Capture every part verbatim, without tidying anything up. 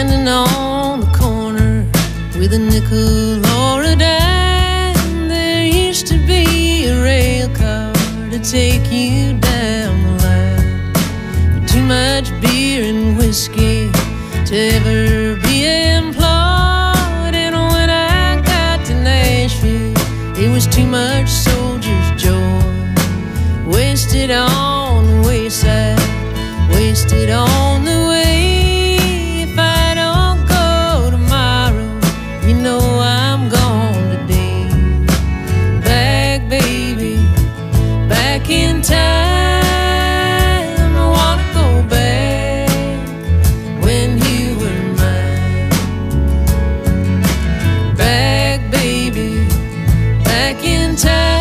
standing on the corner with a nickel or a dime. There used to be a rail car to take you down the line. But too much beer and whiskey to ever be employed. And when I got to Nashville, it was too much soldier's joy. Wasted on the wayside, wasted on the way. If I don't go tomorrow, you know I'm gone today. Back, baby, back in time. I wanna go back when you were mine. Back, baby, back in time.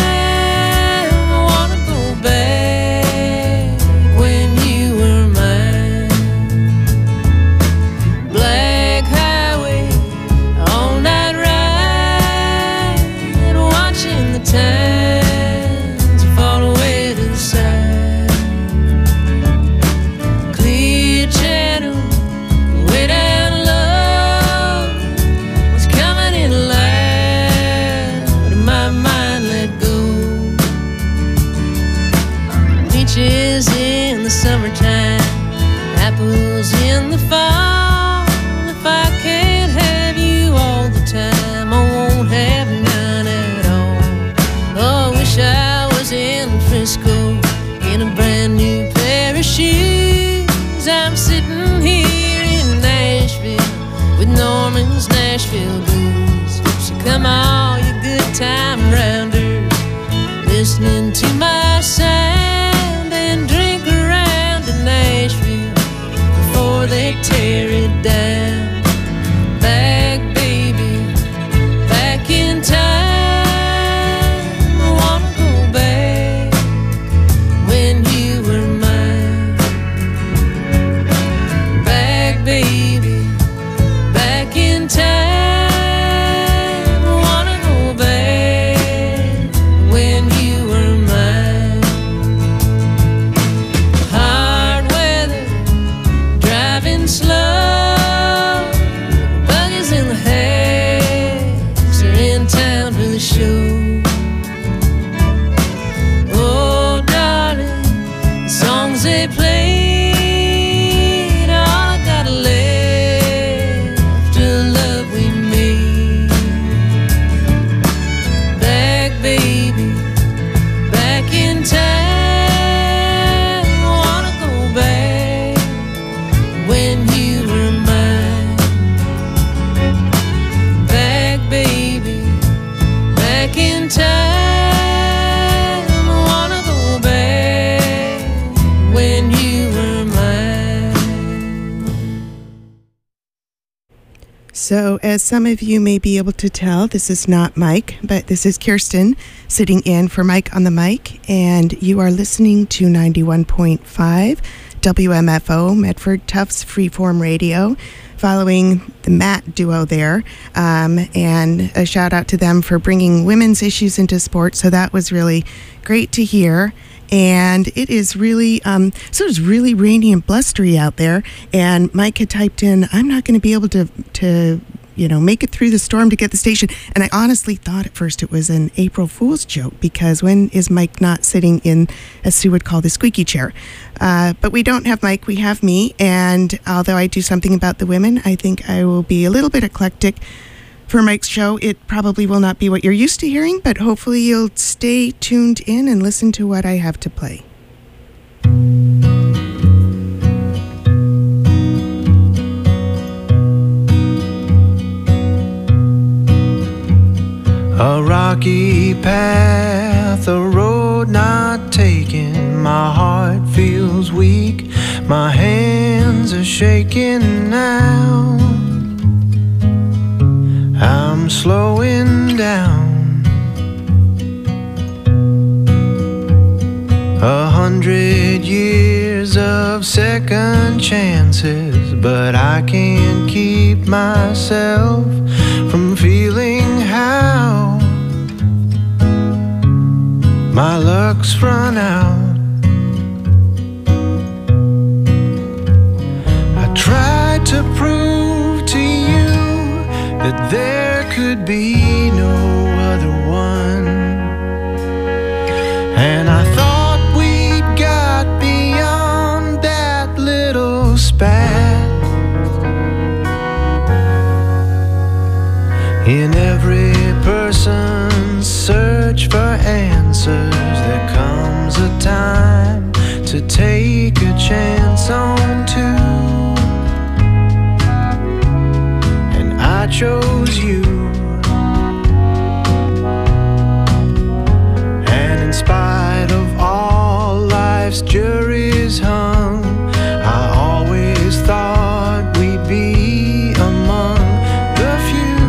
In the summertime, apples in the fall. If I can't have you all the time, I won't have none at all. Oh, I wish I was in Frisco in a brand new pair of shoes. I'm sitting here in Nashville with Norman's Nashville blues. So come all you good time rounders, listening to my sound. Drink around in Nashville before they tear it down. Back, baby, back in time. I wanna go back when you were mine. Back, baby, back in time. I wanna go back when you were mine. Slow, buggies in the hags are in town for the show. Oh, darling, the songs they played, all I got left of love we made. Back, baby, back in time. When you were mine. Back, baby, back in time. I wanna go back when you were mine. So, as some of you may be able to tell, this is not Mike, but this is Kirsten sitting in for Mike on the mic, and you are listening to ninety-one point five W M F O, Medford Tufts Freeform Radio, following the Matt duo there. Um, and a shout out to them for bringing women's issues into sport. So that was really great to hear. And it is really, um, so it's really rainy and blustery out there. And Mike had typed in, I'm not going to be able to, to, you know, make it through the storm to get the station. And I honestly thought at first it was an April Fool's joke, because when is Mike not sitting in, as Sue would call, the squeaky chair? Uh, but we don't have Mike, we have me. And although I do something about the women, I think I will be a little bit eclectic for Mike's show. It probably will not be what you're used to hearing, but hopefully you'll stay tuned in and listen to what I have to play. A rocky path, a road not taken. My heart feels weak, my hands are shaking now. I'm slowing down. A hundred years of second chances, but I can't keep myself from feeling how my luck's run out. I tried to prove could be no other one. And I thought we'd got beyond that little spat. In every person's search for answers, there comes a time to take a chance on two. And I chose you. And in spite of all life's juries hung, I always thought we'd be among the few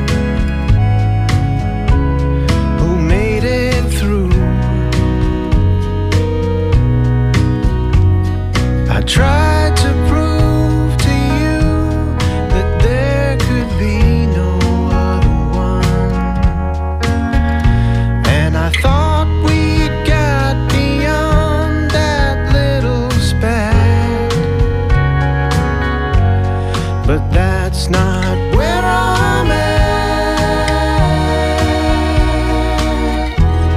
who made it through. I tried to prove to you that there could be no other one. And I thought we'd got beyond that little spat. But that's not where I'm at.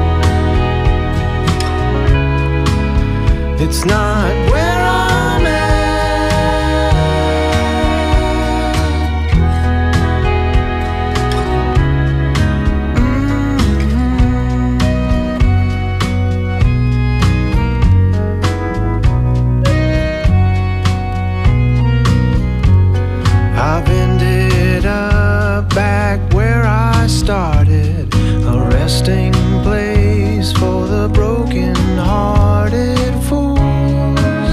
It's not where I'm at. I've ended up back where I started, a resting place for the broken-hearted fool.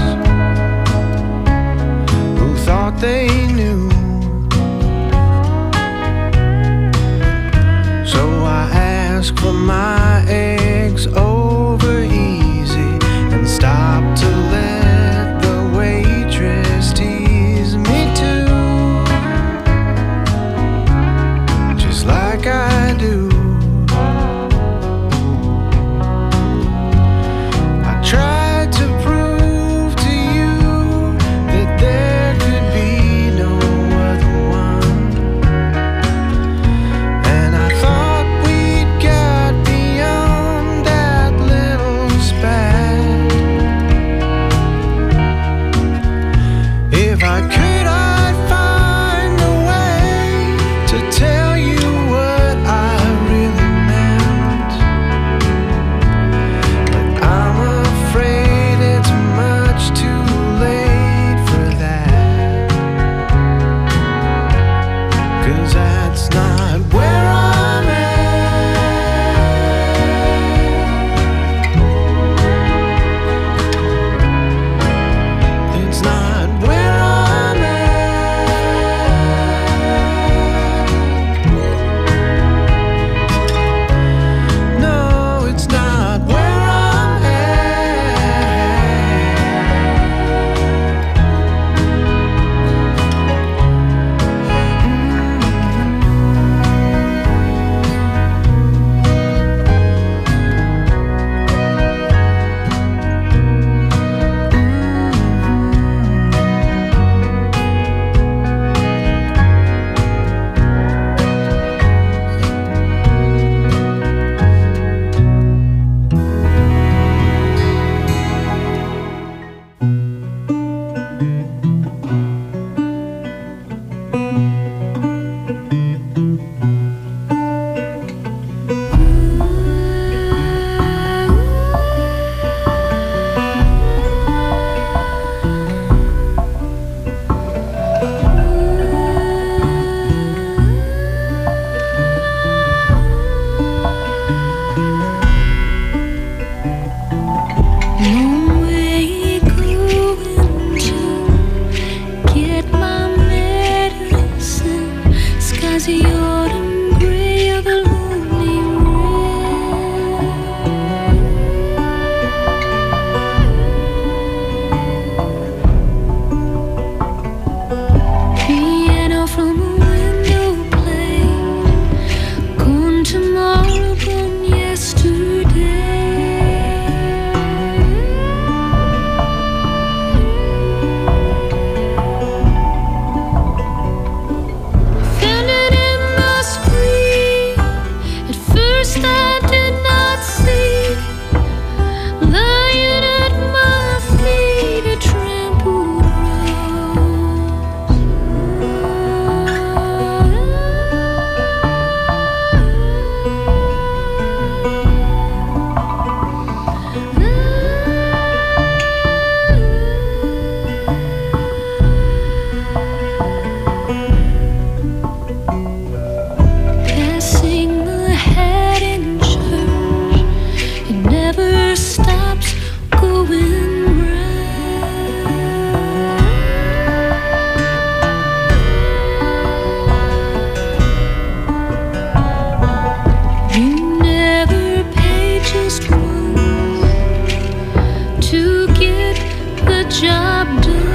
the job done.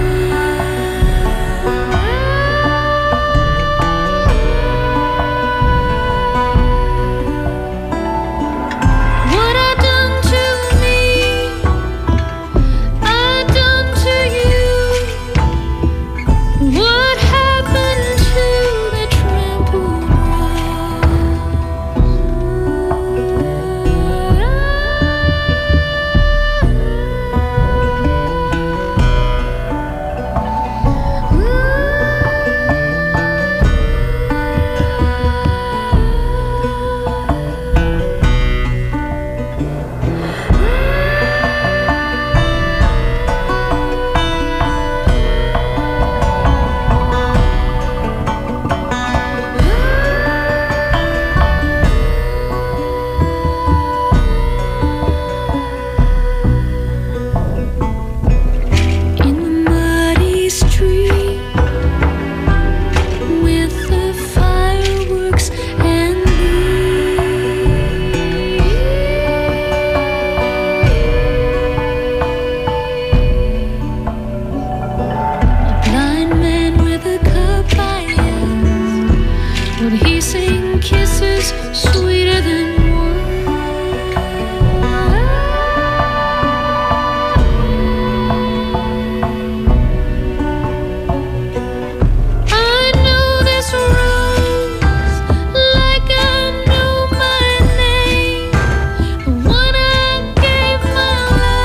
What I done to me, I done to you. What happened to the trampled in the muddy street with the fireworks and a blind man with a cup I asked, would he sing kisses sweeter than I know this rose like I know my name, the one I gave my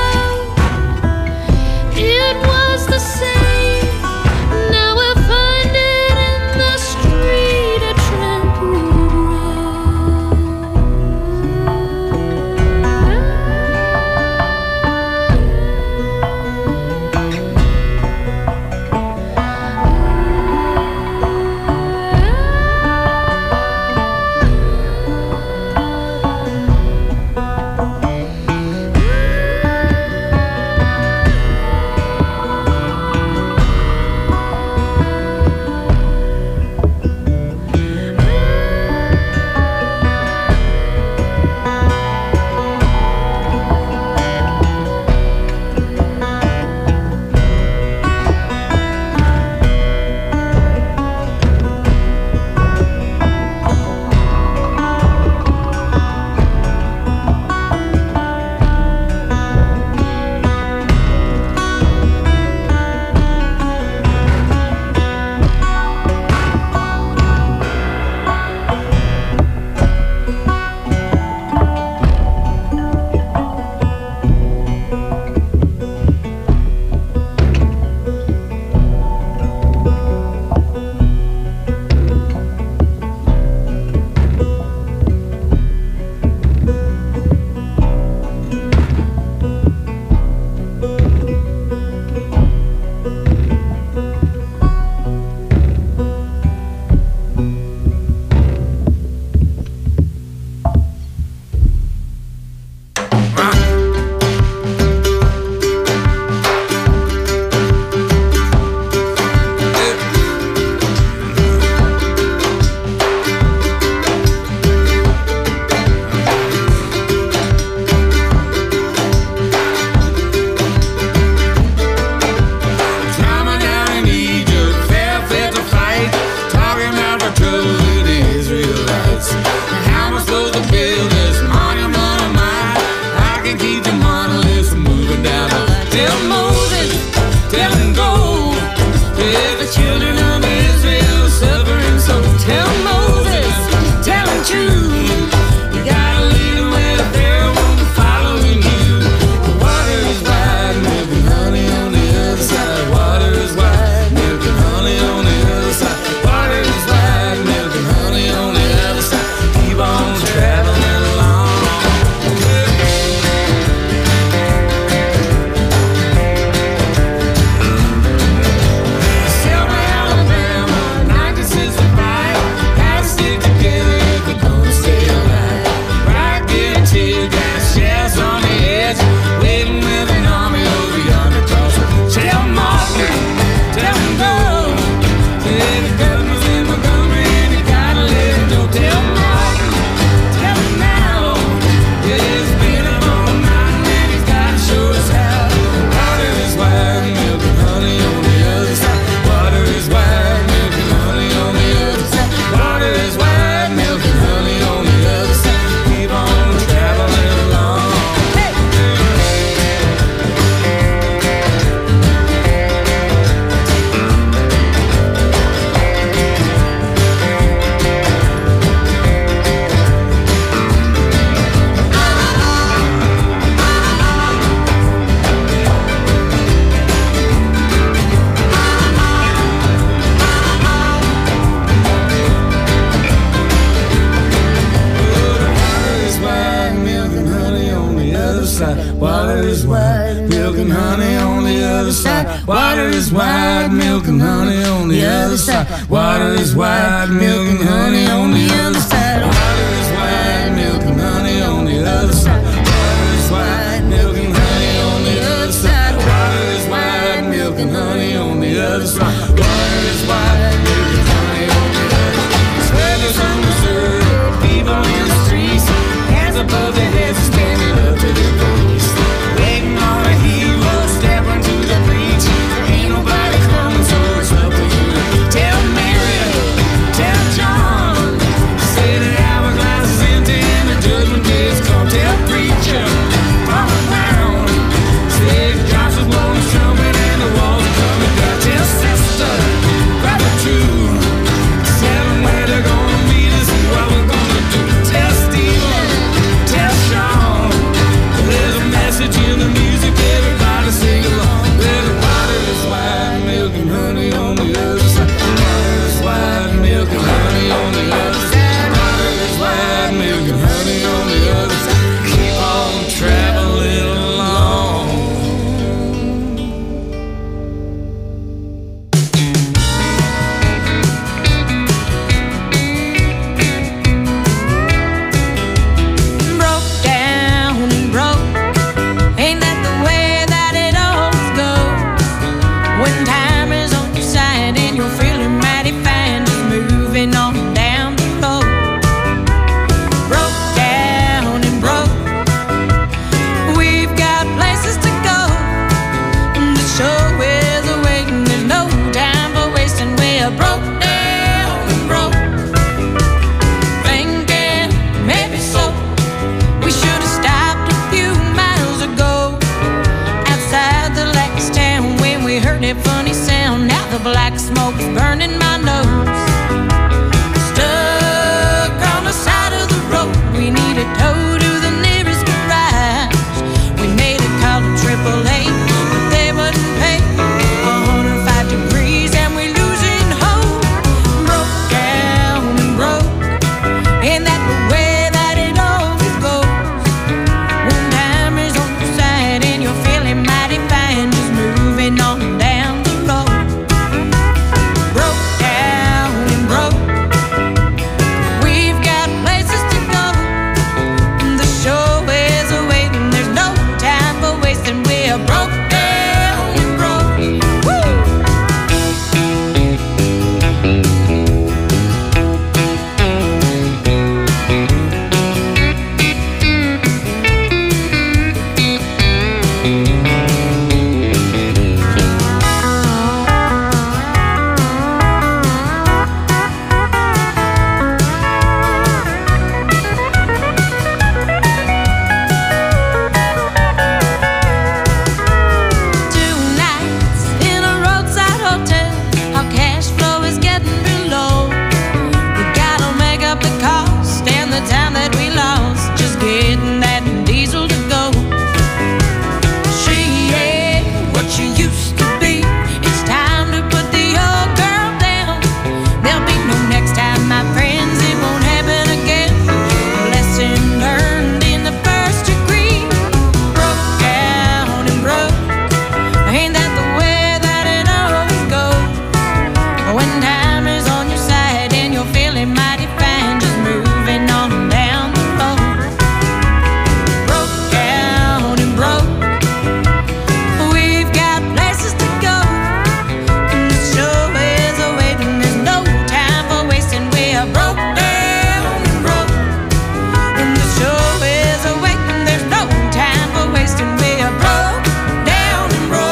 love. It was the same. Now I find it in the street, a trampled honey on the other side. Water is white, milk and honey on the other side. Water is white, milk and honey on the other side. Water is white, milk and honey on the other side. Water is white, milk and honey on the other side. Water is white, milk and honey on the other side. Water is white, milk and honey on the other side. Sweaters on the surf, people in the streets, hands above their heads, standing up to their knees, waiting on a hero, stepping to the breach. Ain't nobody coming, so it's up to you. Tell Mary, tell John, say the hourglass is empty and the judgment day is come. Tell preacher, fall around, say Josh is blowing his trumpet and the walls are coming down. Tell sister, grab a tune, tell them where they're gonna meet us and what we're gonna do. Tell Steven, tell Sean, there's a message in the music, everybody sing along. There's water is white, milk and honey on the other side. Water is white, milk and honey on the other side. Water is white, milk and honey on the other side. Keep on traveling along. Broke down and broke. Ain't that the way that it always goes? When time is on your side and you're feeling mighty fine, just moving on down the road. Broke down and broke. We've got places to go. And the show is awaiting. There's no time for wasting. We're broke down and broke. Thinking maybe so. We should have stopped a few miles ago outside the last town when we heard that funny sound. Now the black smoke's burning my nose. Stuck on the side of the road. We need a tow to the nearest garage. We made a call to triple A, but they wouldn't pay. one hundred five degrees and we're losing hope. Broke down and broke. Ain't that the way that it always goes? When time is on your side and you're feeling mighty fine, just moving on down the road. Broke down and broke. We've got places to go. And the show is awaiting. There's no time for wasting. We're broke down and broke. Woo! Two nights in a roadside hotel. Our cash flow is getting real low. We gotta make up the cost and the time that we lost just getting that diesel to go. She ain't what she used to be. It's time to put the old girl down. There'll be no next time, my friends. It won't happen again. Lesson learned in the first degree. Broke down and broke. Ain't that the way that it always goes? When time is on your side and you're feeling mighty fine, just moving on down the road. Broke down and broke. We've got places to go. And the show is awaiting. There's no time for wasting. We're broke down and broke. And the show is awaiting. There's no time for wasting. We're broke down and broke.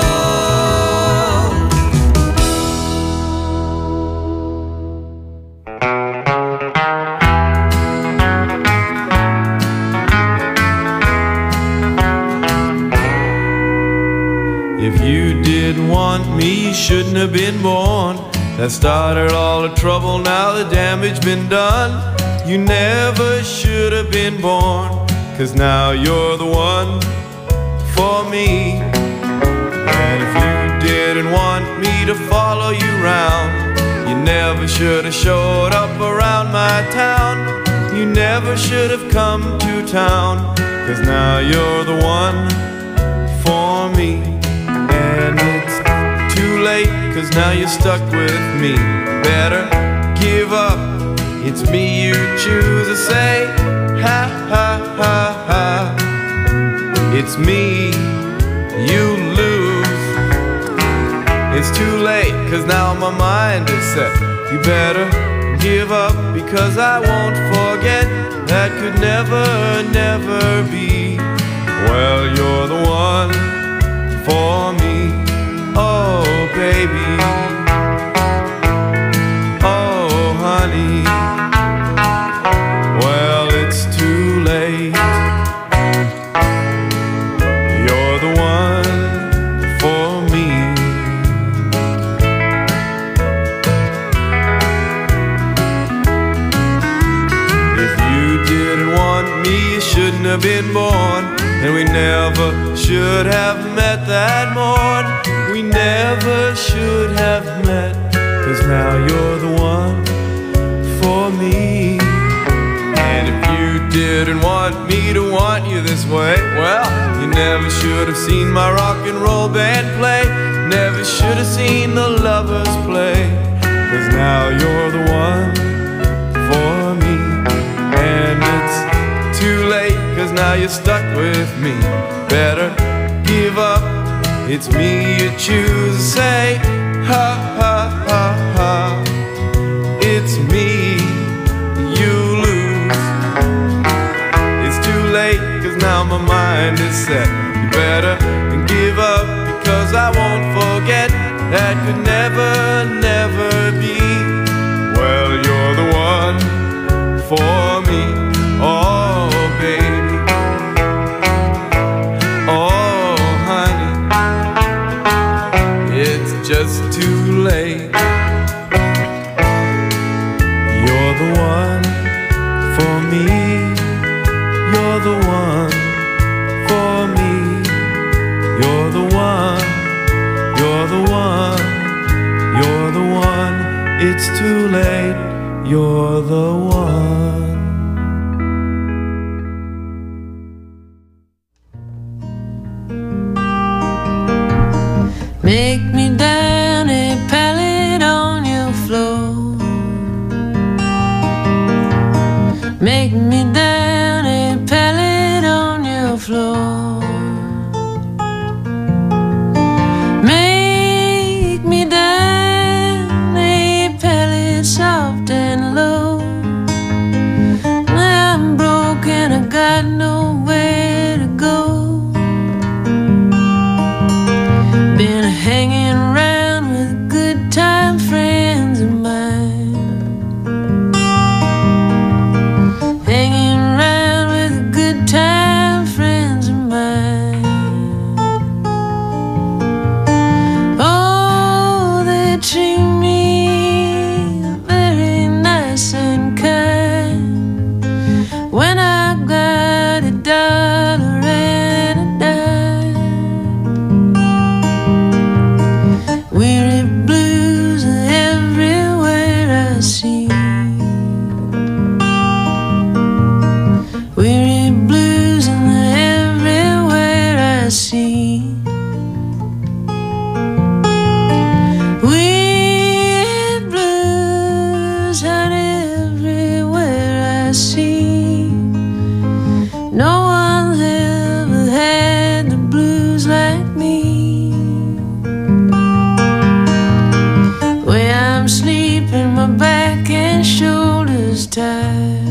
If you didn't want me, you shouldn't have been born. That started all the trouble, now the damage been done. You never should have been born, 'cause now you're the one for me. And if you didn't want me to follow you round, you never should have showed up around my town. You never should have come to town, 'cause now you're the one for me. cause now you're stuck with me. Better give up, it's me you choose to say, ha ha ha ha. It's me you lose. It's too late, cause now my mind is set. You better give up, because I won't forget. That could never, never be. Well, you're the one for me. Oh, baby. Oh, honey. Well, it's too late. You're the one for me. If you didn't want me, you shouldn't have been born. And we never should have met that morn. We never should have met, cause now you're the one for me. And if you didn't want me to want you this way, well, you never should have seen my rock and roll band play. Never should have seen the lovers play, cause now you're the one for me. And it's too late, cause now you're stuck with me. Better give up, it's me you choose to say, ha ha ha ha. It's me you lose. It's too late, cause now my mind is set. You better give up, because I won't forget. That could never, never be. Well, you're the one for me. Oh, baby. Oh, honey. It's just too late. You're the one for me. You're the one for me. You're the one. You're the one. You're the one. It's too late. You're the one. Make me down a pallet on your floor. Make me down a pallet on your floor. Make me down a pallet soft and low. I'm broken, I got nowhere to go. Been hanging around with good time friends of mine. Hanging around with good time friends of mine. Oh, they treat me very nice and kind. When I got a dollar and a dime. Weary blues everywhere I see. Weary blues everywhere I see. Weary blues out everywhere I see. No one's ever had the blues like me. Where I'm sleeping, my back and shoulders tired.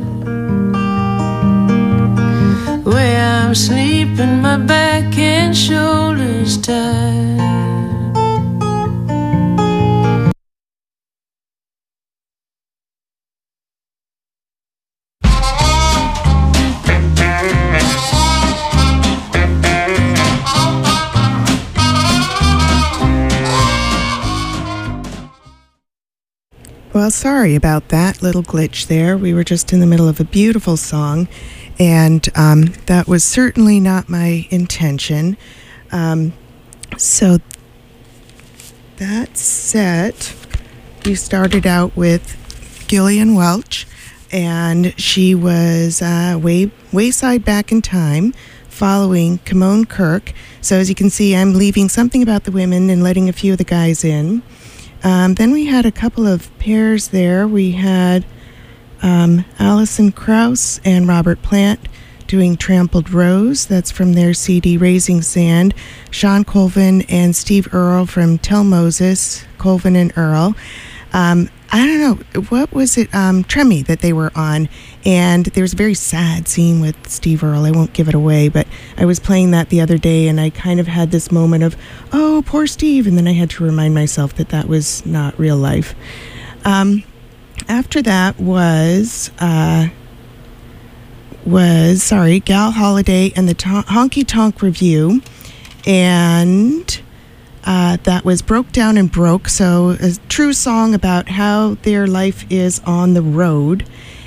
Where I'm sleeping, my back and shoulders tired. Well, sorry about that little glitch there. We were just in the middle of a beautiful song, and um, that was certainly not my intention. Um, so that set, we started out with Gillian Welch, and she was uh, way, Wayside Back in Time following Kimon Kirk. So as you can see, I'm leaving something about the women and letting a few of the guys in. Um, then we had a couple of pairs there. We had um, Alison Krauss and Robert Plant doing Trampled Rose. That's from their C D Raising Sand. Sean Colvin and Steve Earle from Tell Moses, Colvin and Earle. Um, I don't know, what was it, um, Tremmy that they were on, and there was a very sad scene with Steve Earle. I won't give it away, but I was playing that the other day, and I kind of had this moment of, oh, poor Steve, and then I had to remind myself that that was not real life. Um, after that was, uh, was, sorry, Gal Holiday and the to- Honky Tonk Review, and... Uh, that was Broke Down and Broke, so a true song about how their life is on the road.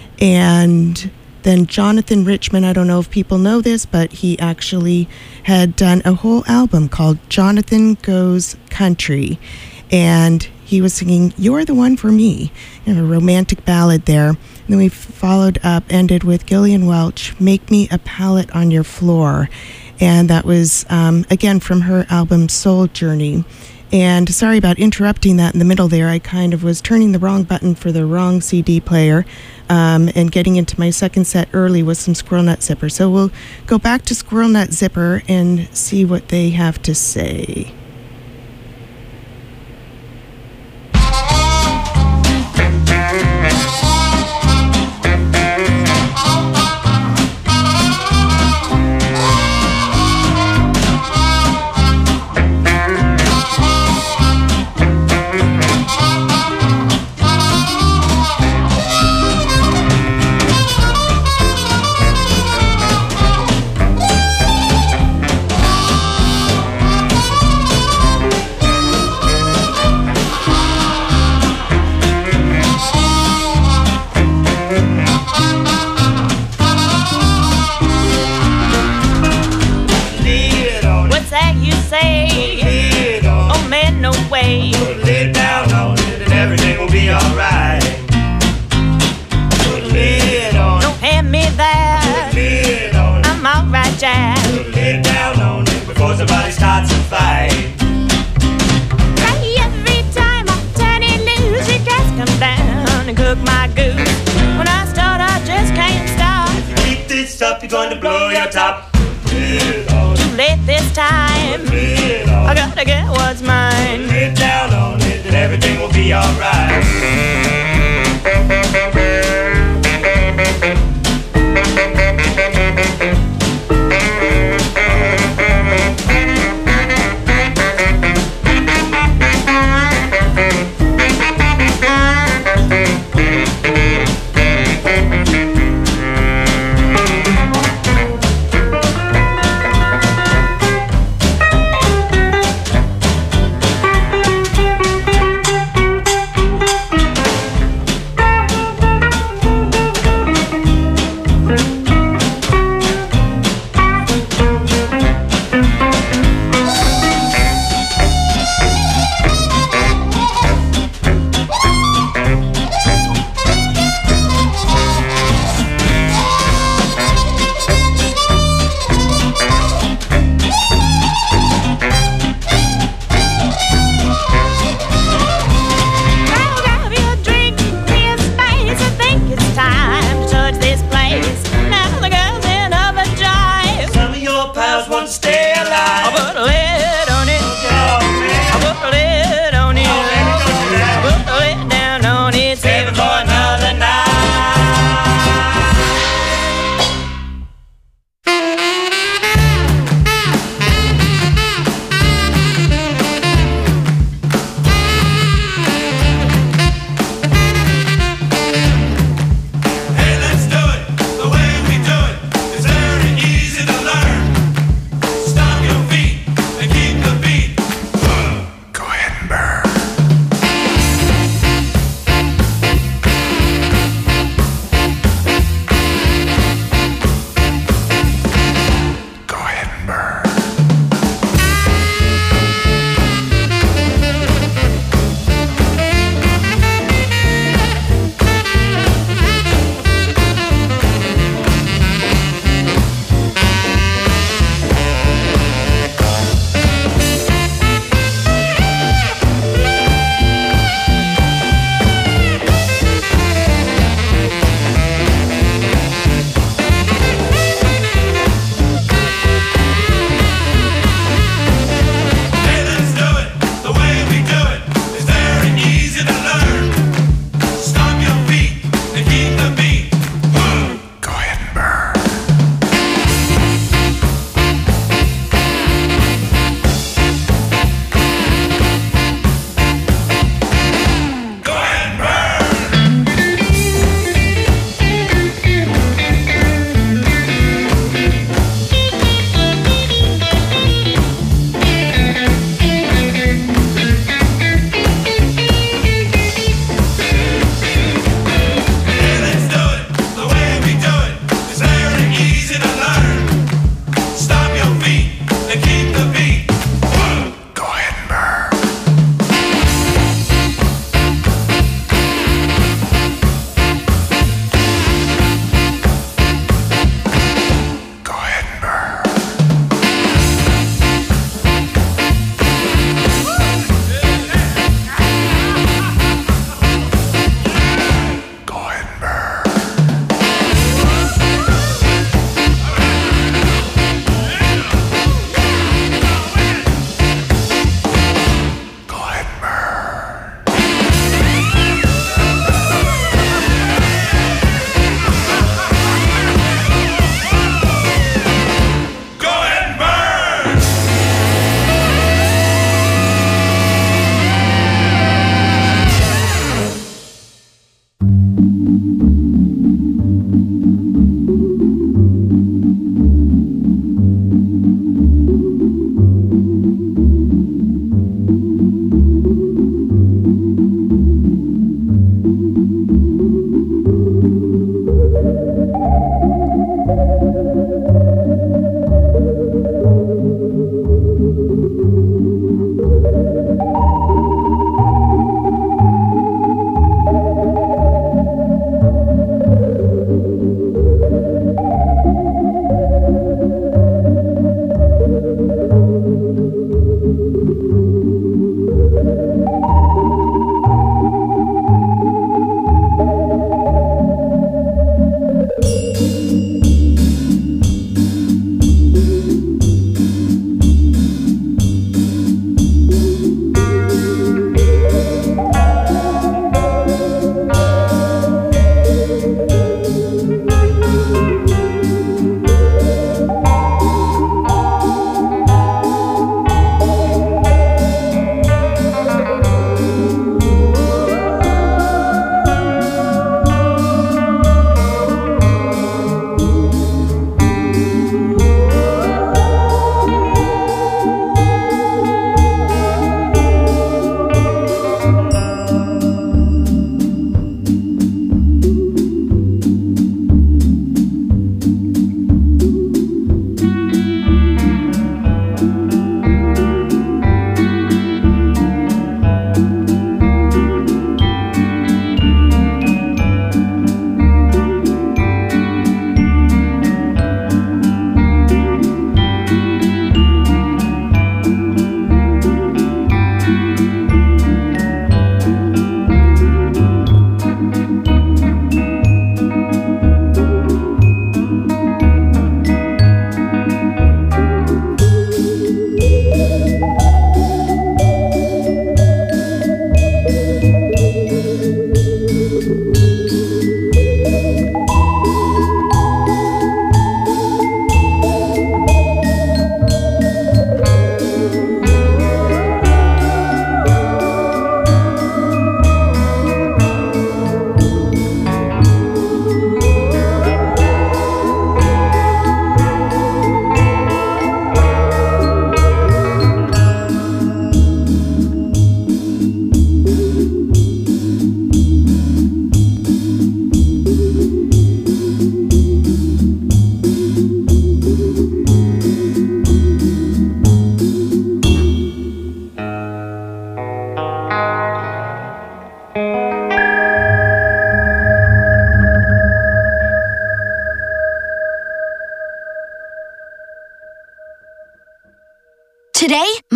And then Jonathan Richman, I don't know if people know this, but he actually had done a whole album called Jonathan Goes Country. And he was singing You're the One for Me, you know, a romantic ballad there. And then we followed up, ended with Gillian Welch, Make Me a Pallet on Your Floor. And that was, um, again, from her album Soul Journey. And sorry about interrupting that in the middle there. I kind of was turning the wrong button for the wrong C D player um, and getting into my second set early with some Squirrel Nut Zipper. So we'll go back to Squirrel Nut Zipper and see what they have to say. Too late this time. I gotta get what's mine.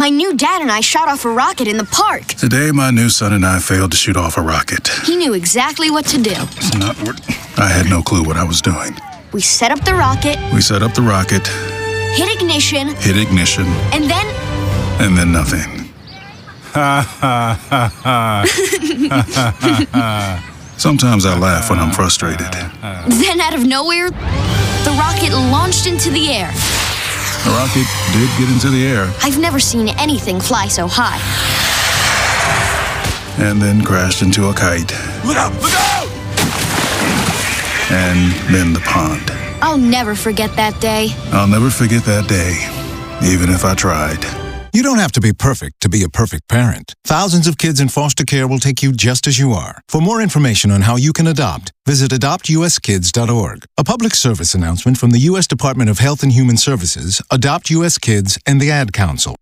My new dad and I shot off a rocket in the park. Today, my new son and I failed to shoot off a rocket. He knew exactly what to do. It's not what... I had no clue what I was doing. We set up the rocket. We set up the rocket. Hit ignition. Hit ignition. And then... And then nothing. Ha ha ha ha. Sometimes I laugh when I'm frustrated. Then out of nowhere, the rocket launched into the air. The rocket did get into the air. I've never seen anything fly so high. And then crashed into a kite. Look out! Look out! And then the pond. I'll never forget that day. I'll never forget that day, even if I tried. You don't have to be perfect to be a perfect parent. Thousands of kids in foster care will take you just as you are. For more information on how you can adopt, visit adopt u s kids dot org. A public service announcement from the U S Department of Health and Human Services, Adopt U S Kids, and the Ad Council.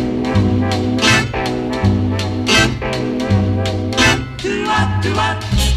Do what, do what?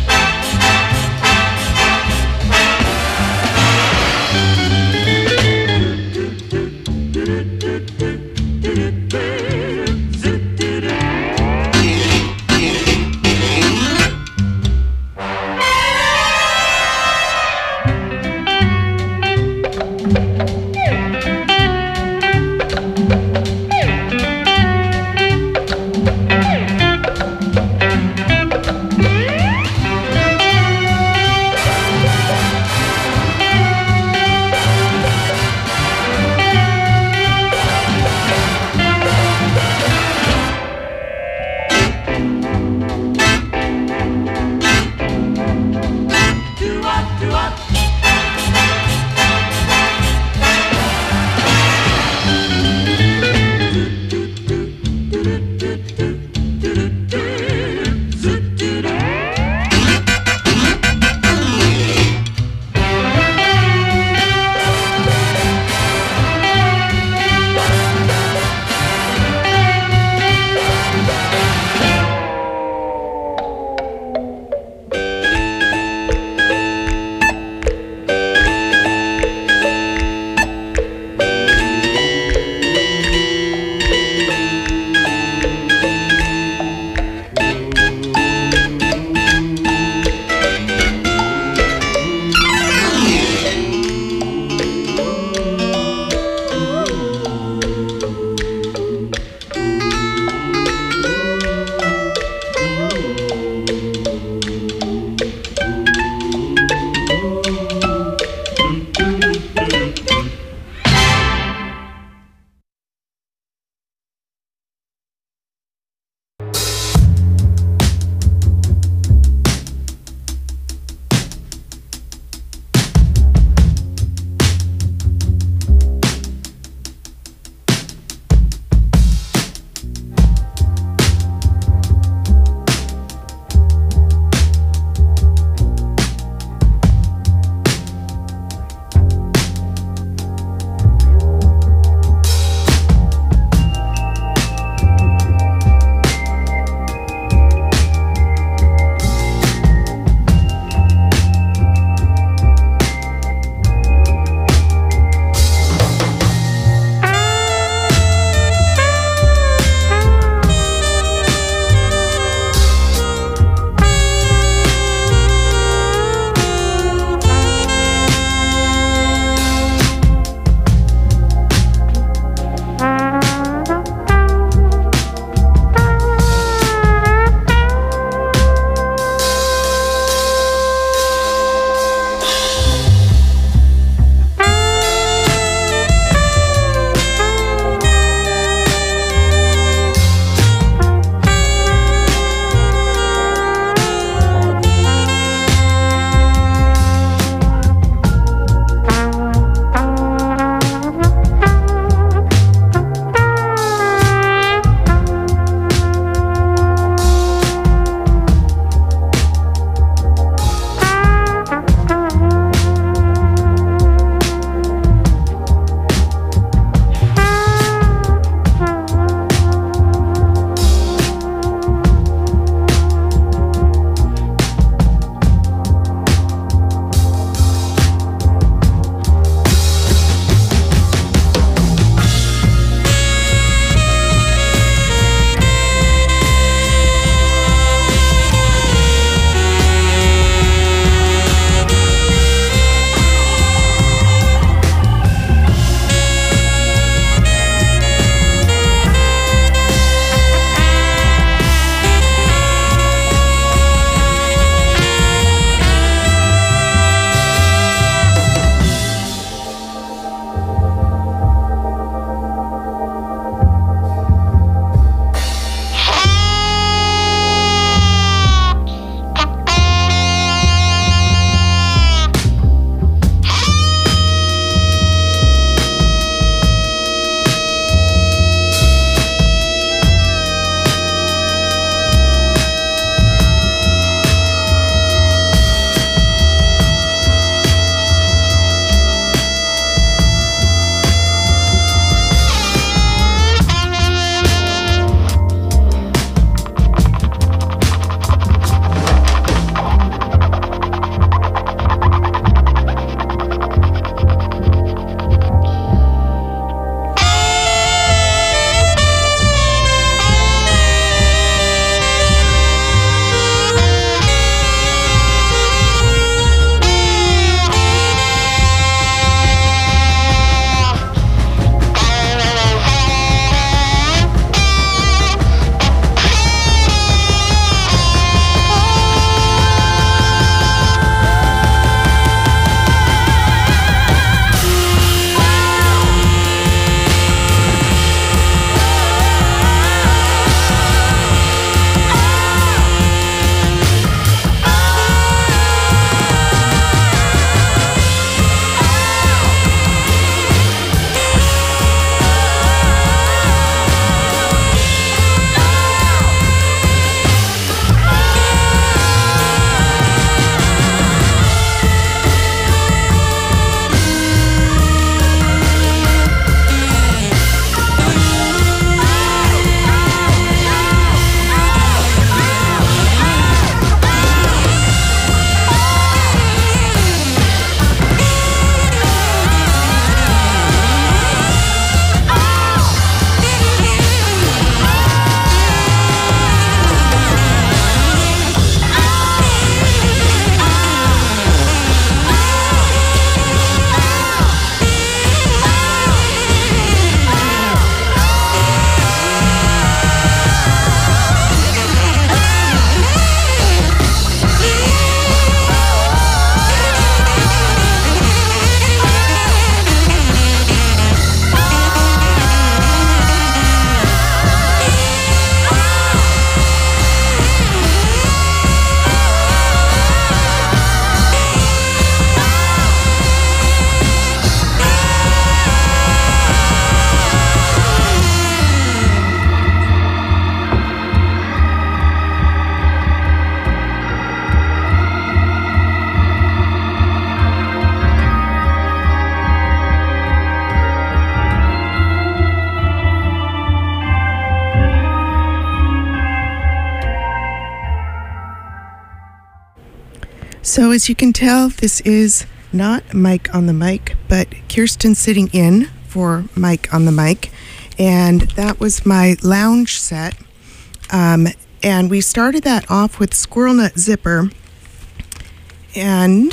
So as you can tell, this is not Mike on the mic, but Kirsten sitting in for Mike on the mic. And that was my lounge set. Um, and we started that off with Squirrel Nut Zipper. And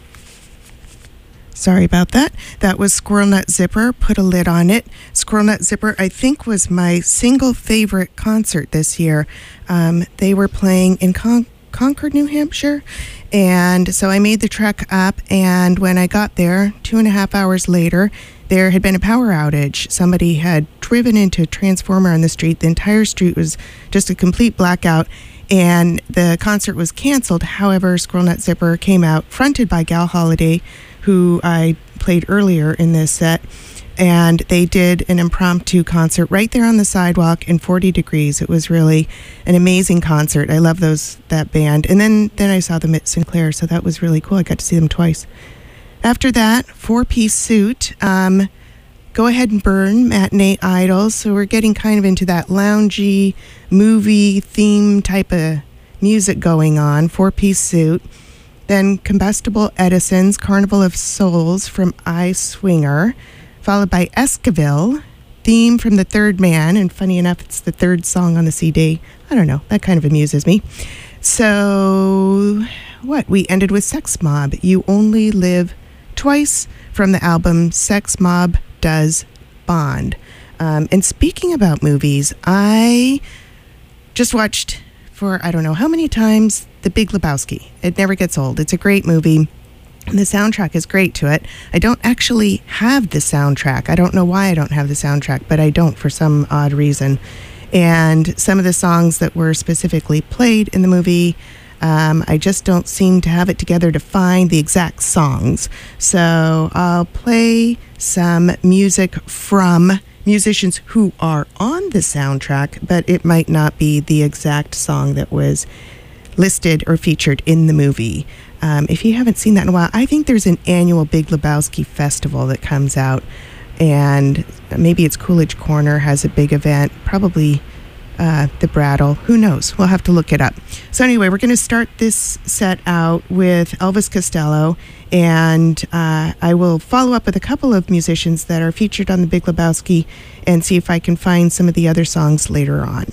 sorry about that. That was Squirrel Nut Zipper, Put a Lid on It. Squirrel Nut Zipper, I think, was my single favorite concert this year. Um, they were playing in Con- Concord, New Hampshire. And so I made the trek up, and when I got there, two and a half hours later, there had been a power outage. Somebody had driven into a transformer on the street. The entire street was just a complete blackout, and the concert was canceled. However, Squirrel Nut Zipper came out, fronted by Gal Holiday, who I played earlier in this set, and they did an impromptu concert right there on the sidewalk in forty degrees. It was really an amazing concert. I love those that band. And then, then I saw them at Sinclair, so that was really cool. I got to see them twice. After that, Four-Piece Suit, um, Go Ahead and Burn, Matinee Idols. So we're getting kind of into that loungy, movie theme type of music going on. Four-Piece Suit. Then Combustible Edison's Carnival of Souls from I Swinger, followed by Esquivel, theme from The Third Man, and funny enough, it's the third song on the C D. I don't know, that kind of amuses me. So, what? We ended with Sex Mob, You Only Live Twice, from the album Sex Mob Does Bond. Um, and speaking about movies, I just watched for I don't know how many times The Big Lebowski. It never gets old. It's a great movie. And the soundtrack is great to it. I don't actually have the soundtrack. I don't know why I don't have the soundtrack, but I don't for some odd reason. And some of the songs that were specifically played in the movie, um, I just don't seem to have it together to find the exact songs. So I'll play some music from musicians who are on the soundtrack, but it might not be the exact song that was listed or featured in the movie. Um, if you haven't seen that in a while, I think there's an annual Big Lebowski festival that comes out, and maybe it's Coolidge Corner has a big event, probably uh, the Brattle. Who knows? We'll have to look it up. So anyway, we're going to start this set out with Elvis Costello, and uh, I will follow up with a couple of musicians that are featured on the Big Lebowski and see if I can find some of the other songs later on.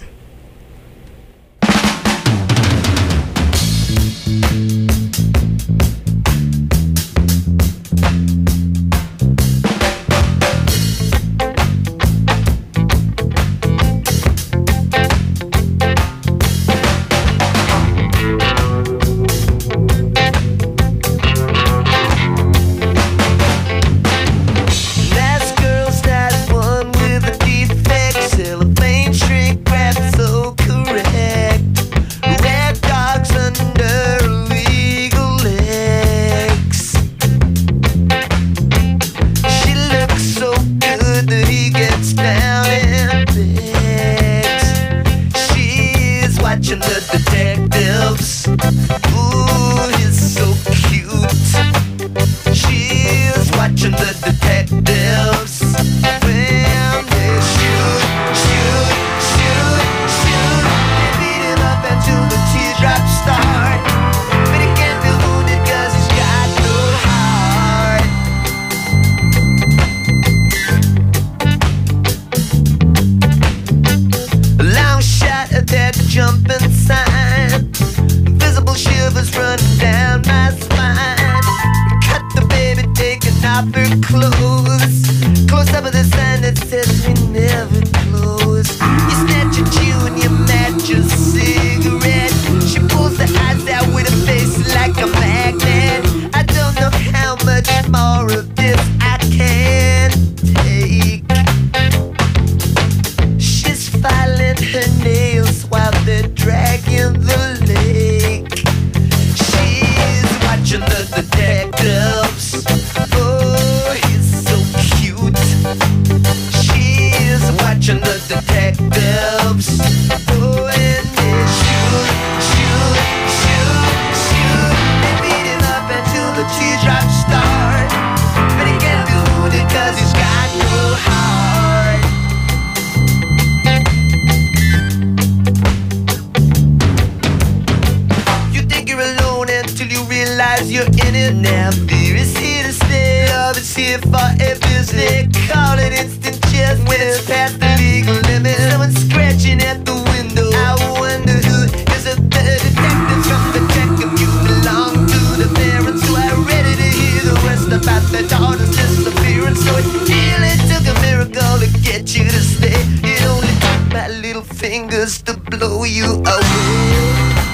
Now fear is here to stay, love is here for everything. Call it instant justice when it's past the legal limit. Someone scratching at the window. I wonder who is a the detective from the check. If you belong to the parents who are ready to hear the rest about their daughter's disappearance. So it really took a miracle to get you to stay. It only took my little fingers to blow you away.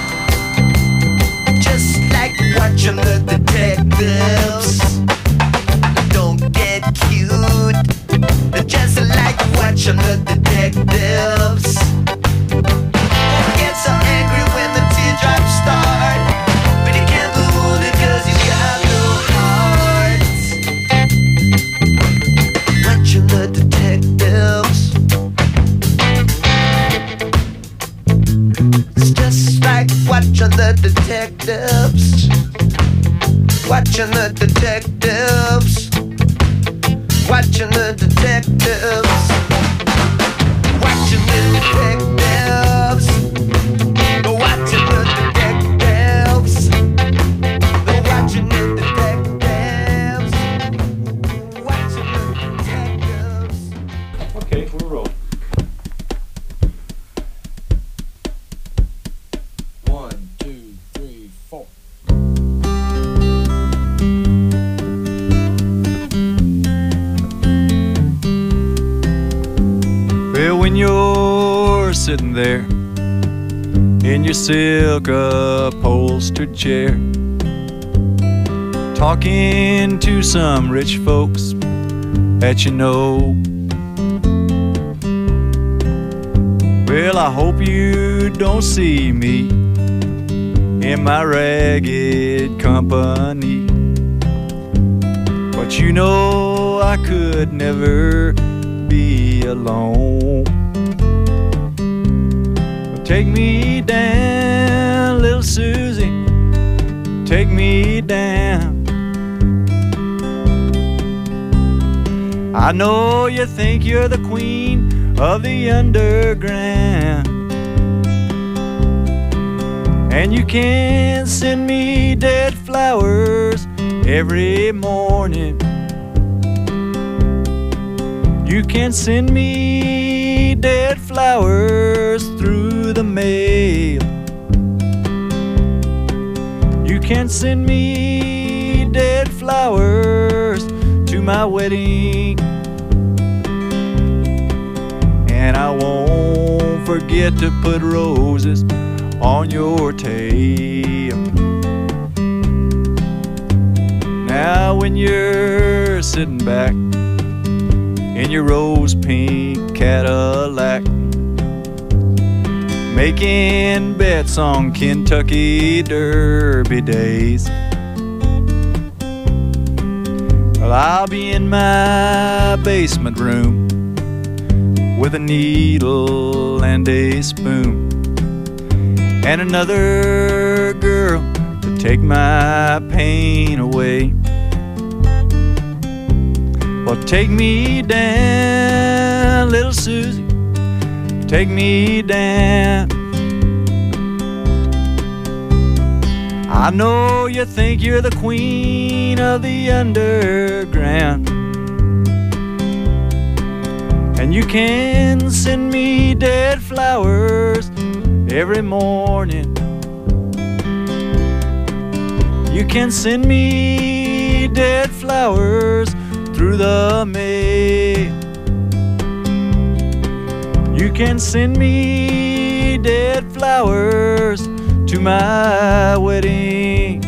Just like watching the detectives. Don't get cute. Just like watching the detectives. Don't get so angry when the teardrops start, but you can't move it cause you got no heart. Watching the detectives. It's just like watching the detectives. Watching the detectives. Watching the detectives. Watching the detectives. Watching the detectives. Watching the detectives. Watching the detectives. Okay, we'll roll. One, two, three, four. Well, when you're sitting there in your silk upholstered chair, talking to some rich folks that you know, well, I hope you don't see me in my ragged company, but you know I could never be alone. Take me down, little Susie, take me down. I know you think you're the queen of the underground, and you can send me dead flowers every morning. You can send me dead flowers through the mail. You can send me dead flowers to my wedding, and I won't forget to put roses on your tail. Now when you're sitting back in your rose pink Cadillac, making bets on Kentucky Derby days, well, I'll be in my basement room with a needle and a spoon, and another girl to take my pain away. Well, take me down, little Susie, take me down. I know you think you're the queen of the underground, and you can send me dead flowers every morning. You can send me dead flowers through the mail. You can send me dead flowers to my wedding,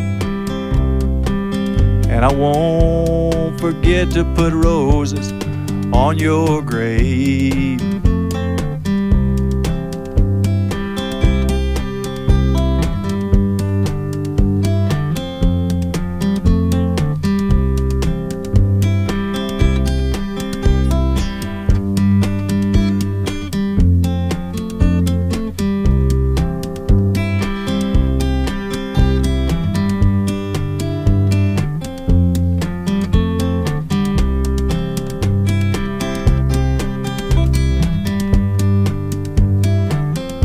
and I won't forget to put roses on your grave.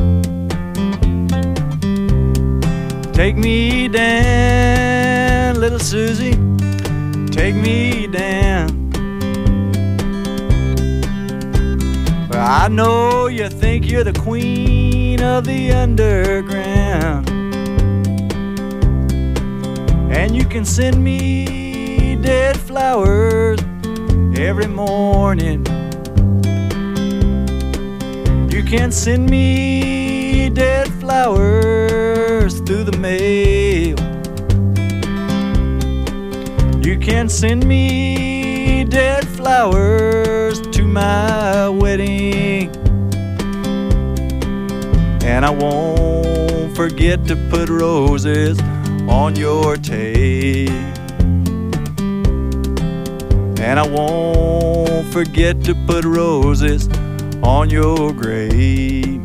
Take me down, little little Susie, take me down. Well, I know you think you're the queen of the underground, and you can send me dead flowers every morning. You can send me dead flowers through the mail. You can send me dead flowers to my wedding, and I won't forget to put roses on your tail, and I won't forget to put roses on your grave.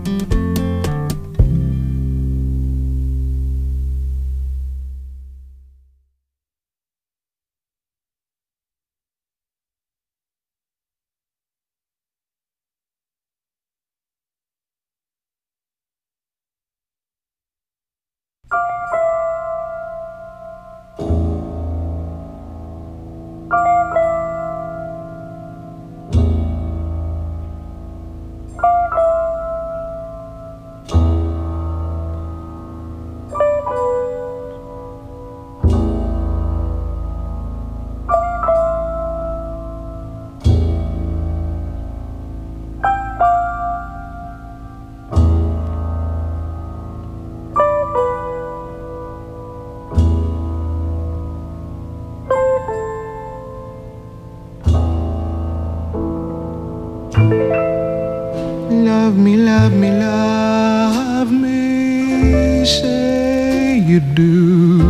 Love me, love me, love me, say you do.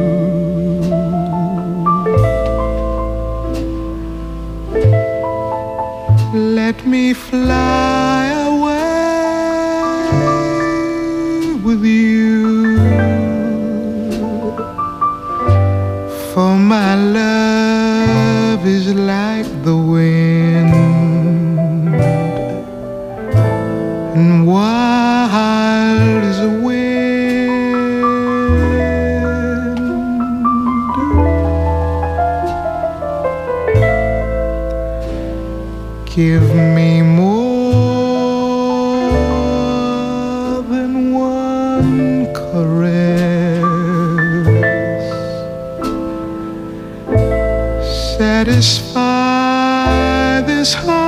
Let me fly away with you, for my love is like the wind, and wild as a wind. Give me more than one caress, satisfy this heart